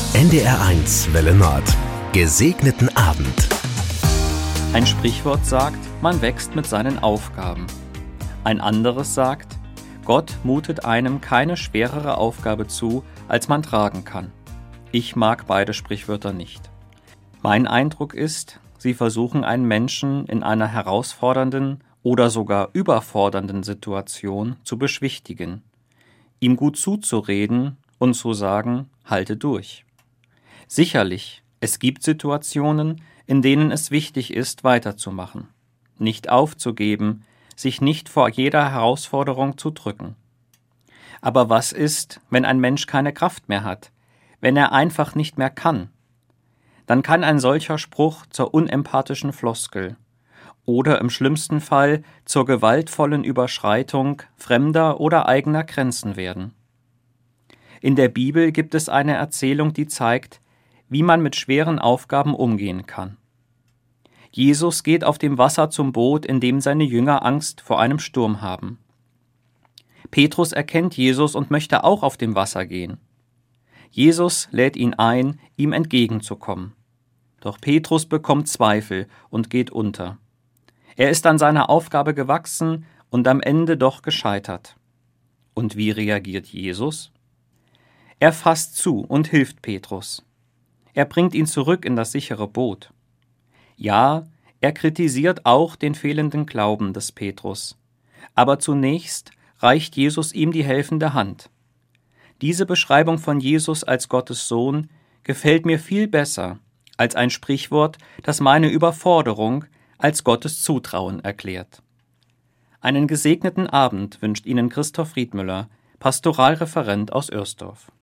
NDR1 Welle Nord. Gesegneten Abend. Ein Sprichwort sagt, man wächst mit seinen Aufgaben. Ein anderes sagt, Gott mutet einem keine schwerere Aufgabe zu, als man tragen kann. Ich mag beide Sprichwörter nicht. Mein Eindruck ist, sie versuchen einen Menschen in einer herausfordernden oder sogar überfordernden Situation zu beschwichtigen, ihm gut zuzureden und zu sagen, halte durch. Sicherlich, es gibt Situationen, in denen es wichtig ist, weiterzumachen, nicht aufzugeben, sich nicht vor jeder Herausforderung zu drücken. Aber was ist, wenn ein Mensch keine Kraft mehr hat, wenn er einfach nicht mehr kann? Dann kann ein solcher Spruch zur unempathischen Floskel oder im schlimmsten Fall zur gewaltvollen Überschreitung fremder oder eigener Grenzen werden. In der Bibel gibt es eine Erzählung, die zeigt, wie man mit schweren Aufgaben umgehen kann. Jesus geht auf dem Wasser zum Boot, in dem seine Jünger Angst vor einem Sturm haben. Petrus erkennt Jesus und möchte auch auf dem Wasser gehen. Jesus lädt ihn ein, ihm entgegenzukommen. Doch Petrus bekommt Zweifel und geht unter. Er ist an seiner Aufgabe gewachsen und am Ende doch gescheitert. Und wie reagiert Jesus? Er fasst zu und hilft Petrus. Er bringt ihn zurück in das sichere Boot. Ja, er kritisiert auch den fehlenden Glauben des Petrus. Aber zunächst reicht Jesus ihm die helfende Hand. Diese Beschreibung von Jesus als Gottes Sohn gefällt mir viel besser als ein Sprichwort, das meine Überforderung als Gottes Zutrauen erklärt. Einen gesegneten Abend wünscht Ihnen Christoph Riedmüller, Pastoralreferent aus Oersdorf.